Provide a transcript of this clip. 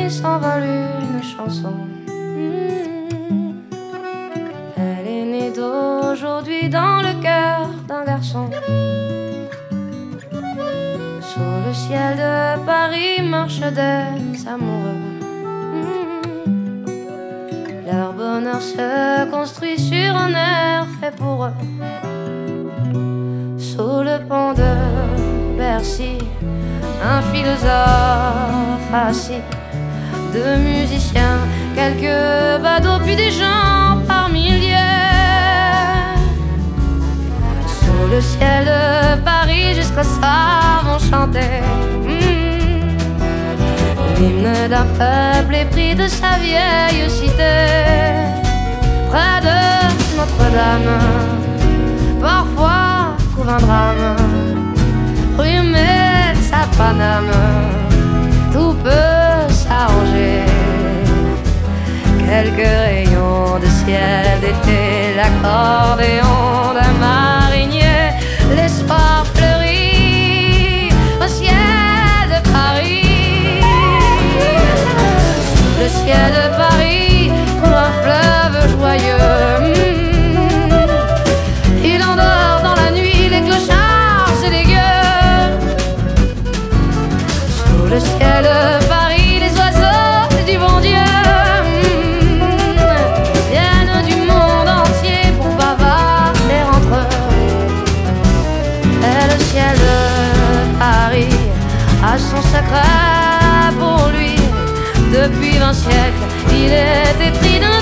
nuit s'envole une chanson. Elle est née d'aujourd'hui dans le cœur d'un garçon. Sous le ciel de Paris marchent des amoureux. Leur bonheur se construit sur un air fait pour eux. Sous le pont de Bercy, un philosophe assis, deux musiciens, quelques badauds, puis des gens par milliers. Sous le ciel de Paris, jusqu'au soir vont chanter l'hymne d'un peuple épris de sa vieille cité. Près de Notre-Dame, parfois couvre un drame, rue Metz à Paname, tout peut s'arranger. Quelques rayons de ciel d'été, l'accordéon d'un marinier, l'espoir fleurit au ciel de Paris. Sous le ciel de Paris coule un fleuve joyeux. Il endort dans la nuit les clochards et les gueux. Sous le ciel de Paris, les oiseaux du bon Dieu viennent du monde entier pour bavarder entre eux. Et le ciel de Paris a son secret pour lui. Depuis 20 siècles, il est épris d'un